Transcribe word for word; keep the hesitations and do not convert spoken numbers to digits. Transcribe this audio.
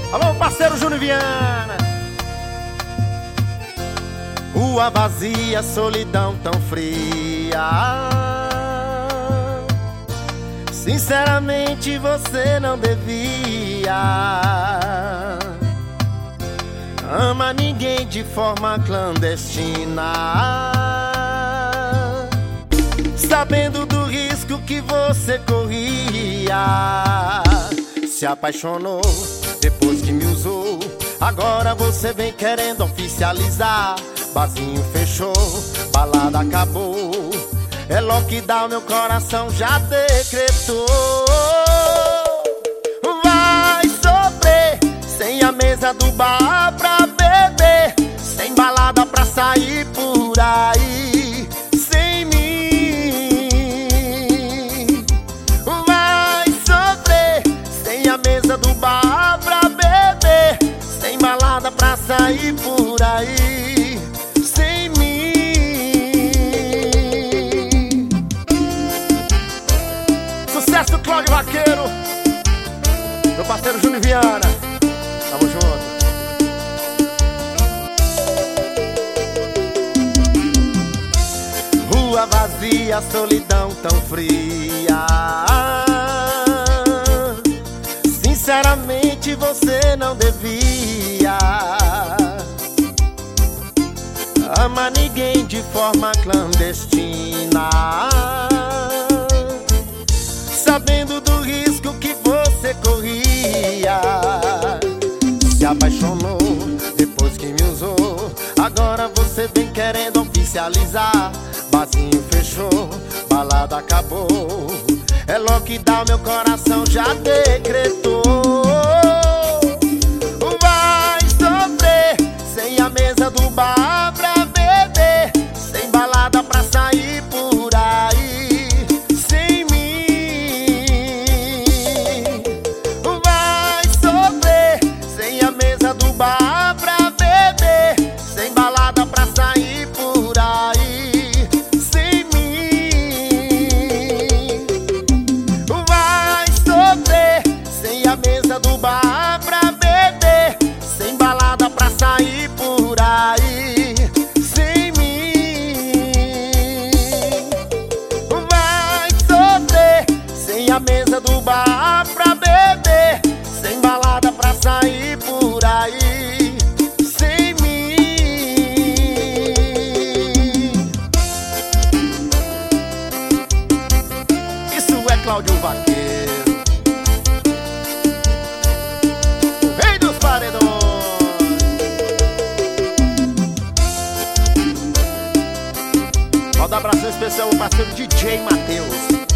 Alô, parceiro Júnior Viana. Rua vazia, solidão tão fria. Sinceramente você não devia ama ninguém de forma clandestina, sabendo do risco que você corria. Se apaixonou depois que me usou, agora você vem querendo oficializar. Barzinho fechou, balada acabou, é lockdown, meu coração já decretou. Vai sofrer sem a mesa do bar pra beber, sem balada pra sair por aí, sem mim. Vai sofrer sem a mesa do bar pra beber, sem balada pra sair por aí, sem mim. Sucesso, Cláudio Vaqueiro, meu parceiro Júnior Viana. Tamo junto. Rua vazia, solidão tão fria. Sinceramente você não devia ama ninguém de forma clandestina, sabendo do risco que você corria. Se apaixonou depois que me usou, agora você vem querendo oficializar. Barzinho fechou, balada acabou, é lockdown, meu coração já decretou. Vai sofrer sem a mesa do bar pra beber, sem balada pra sair por aí, sem mim. Vai sofrer sem a mesa do bar pra beber, sem balada pra sair por aí, sem mim. Vai sofrer sem a mesa do bar pra beber, sem balada pra sair por aí, sem mim. Vai sofrer sem a mesa do bar pra beber, sem balada pra sair por aí, sem mim. Isso é Cláudio Vaqueiro, o rei dos paredões. Manda um abraço especial ao parceiro D J Matheus.